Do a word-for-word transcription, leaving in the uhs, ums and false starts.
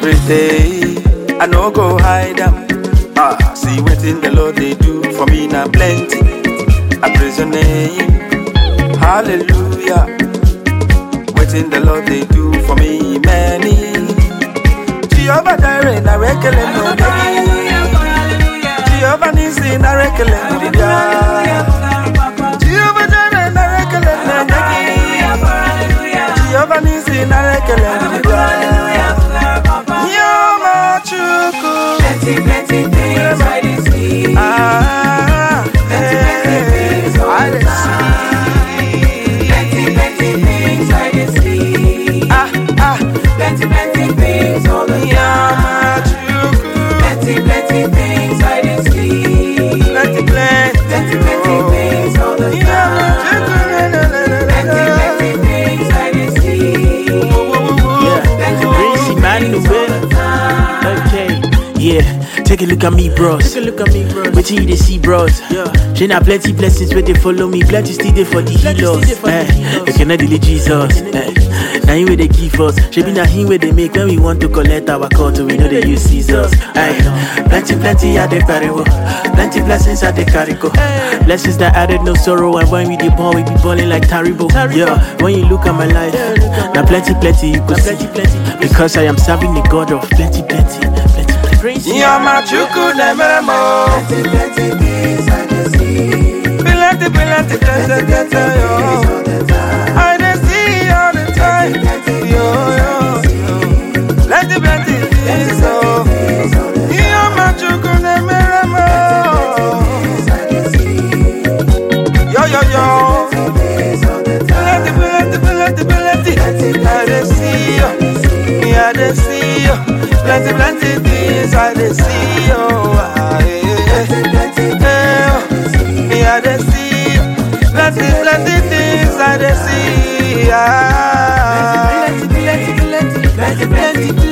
every day. I no go hide them. Ah, see what in the Lord they do for me now plenty. I praise your name. Hallelujah. What in the Lord they do for me many. Jehovah Jireh na rekele no degi. Jehovah Nisi na rekele no degi. Jehovah Jireh na rekele no degi. Jehovah Nisi na rekele no degi. Yoma chuku. Plenty, plenty things I did see. Ah, Plenty, plenty things all the time. Plenty, plenty things I did see. ah, ah. Plenty, plenty things all the Yoma time. chuku. Plenty, plenty things I did see. Plenty, plenty. Plenty, plenty things all the time. Plenty, plenty things I did see. Plenty, Crazy man plenty the things all way. the time. Okay, yeah. Take a look at me, bros. Take a look at me, bros. Wait till you they see, bros. Yeah. She na plenty blessings where they follow me. Plenty still there for the healers. Eh, you cannot delete Jesus. Eh, now him where they give us. She be na him where they make when we want to collect our call. We know they use scissors. Eh, plenty, plenty at the carry. Plenty blessings at the carry go. Blessings that added no sorrow. And when we the ball, we be balling like Taribo. Yeah, when you look at my life, now plenty, plenty you could see. Because I am serving the God of plenty, plenty, plenty. Yoma chuku nemeremo. Plenty, plenty things I did see. Plenty, plenty, plenty, plenty, yo. I dey see all the time, yo, yo, yo. Plenty, plenty things, oh. Yoma chuku nemeremo. Yo, yo, yo. Plenty, plenty, plenty, plenty. I dey see you, me I dey see you. Plenty, plenty things I dey see, oh, ah, yeah. Me I dey see, plenty, plenty things I dey see, ah. Plenty, plenty, plenty, plenty, plenty,